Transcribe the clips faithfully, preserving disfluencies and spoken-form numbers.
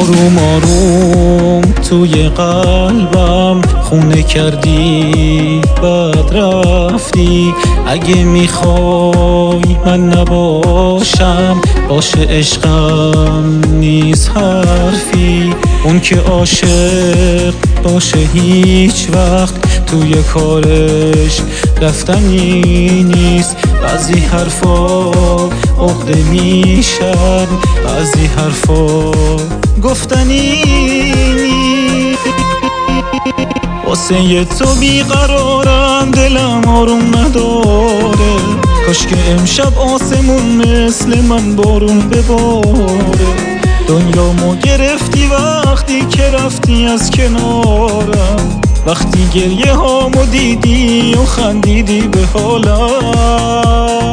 آروم آروم توی قلبم خونه کردی بعد رفتی. اگه میخوای من نباشم باشه، عشقم نیست حرفی. اون که عاشق باشه هیچ وقت توی کارش رفتنی نیست. بعضی حرفا عقده میشن، بعضی حرفا گفتنی نیست. واسه یه تو بیقرارم، دلم آروم نداره. کاش که امشب آسمون مثل من بارون بباره. دنیامو گرفتی وقتی که رفتی از کنارم، وقتی گریه هامو دیدی و خندیدی به حالم.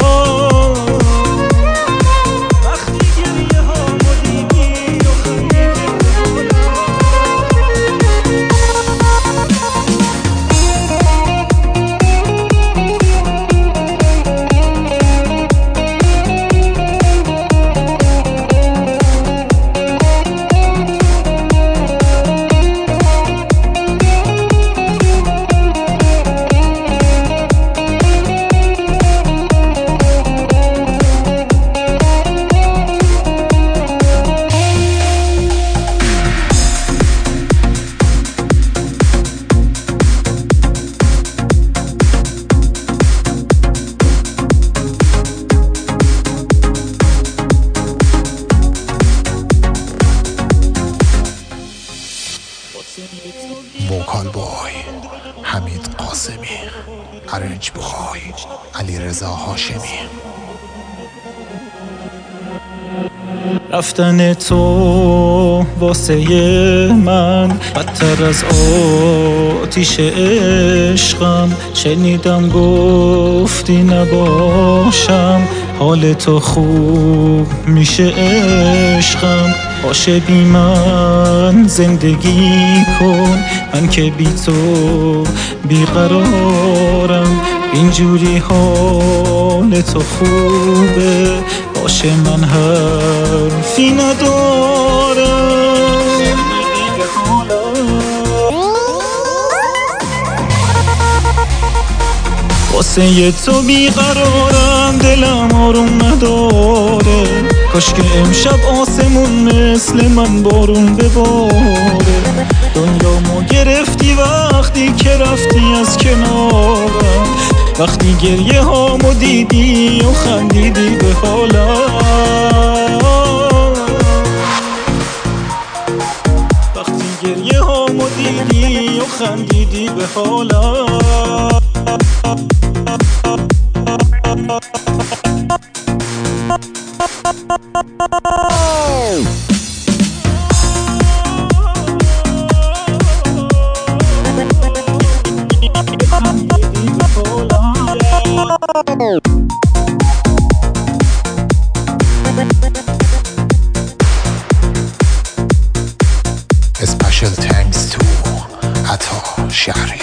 وکال بای حمید قاسمی، ارنج بای علیرضا هاشمی. رفتن تو واسه من بدتر از آتیش عشقم. شنیدم گفتی نباشم، حال تو خوب میشه عشقم. باشه بی من زندگی کن، من که بی تو بیقرارم. اینجوری حال تو خوبه، باشه من حرفی ندارم. واسه یه تو بیقرارم، دلم آروم نداره. کاش که امشب آسمون مثل من بارون بباره. دنیامو گرفتی وقتی که رفتی از کنارم، وقتی گریه هامو دیدی و خندیدی به حالم. وقتی گریه هامو دیدی و خندیدی به حالم. Special thanks to Ato Shahri.